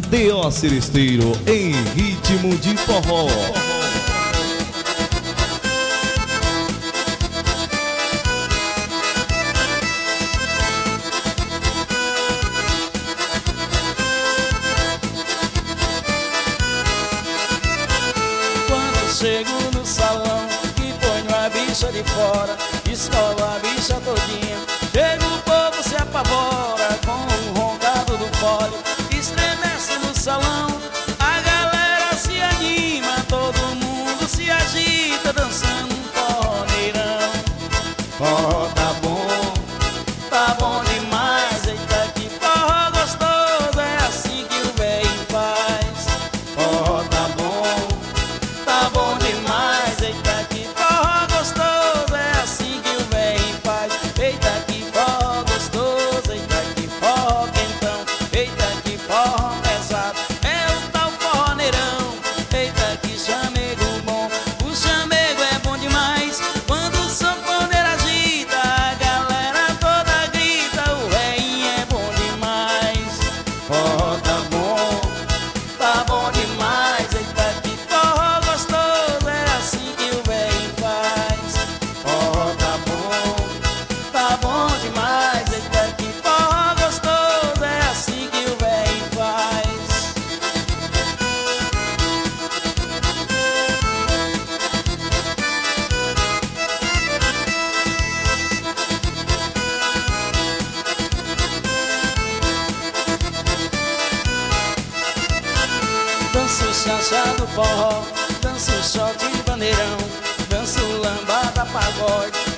D.O. Seresteiro em ritmo de forró. Quando chego no salão e ponho a bicha de fora, escolo a bicha todinha, chego o povo se apavora com o roncado do fole. Estremece no salão, a galera se anima, todo mundo se agita dançando um forneirão. Forró tá bom demais, eita que forró gostoso, é assim que o velho faz. Forró tá bom demais, eita que forró gostoso, é assim que o velho faz. Eita que forró gostoso, eita que forró quentão, eita que forró pesado, é o tal forneirão. Eita que chamego bom, o chamego é bom demais. Quando o sanfoneiro agita, a galera toda grita, o velhinho é bom demais. Forró tá bom demais, eita que forró gostoso, é assim que o velho faz. Forró tá bom demais, eita que forró gostoso, é assim que o velho faz. Danço o chachá do forró, danço o shot de bandeirão, danço lambada pagode,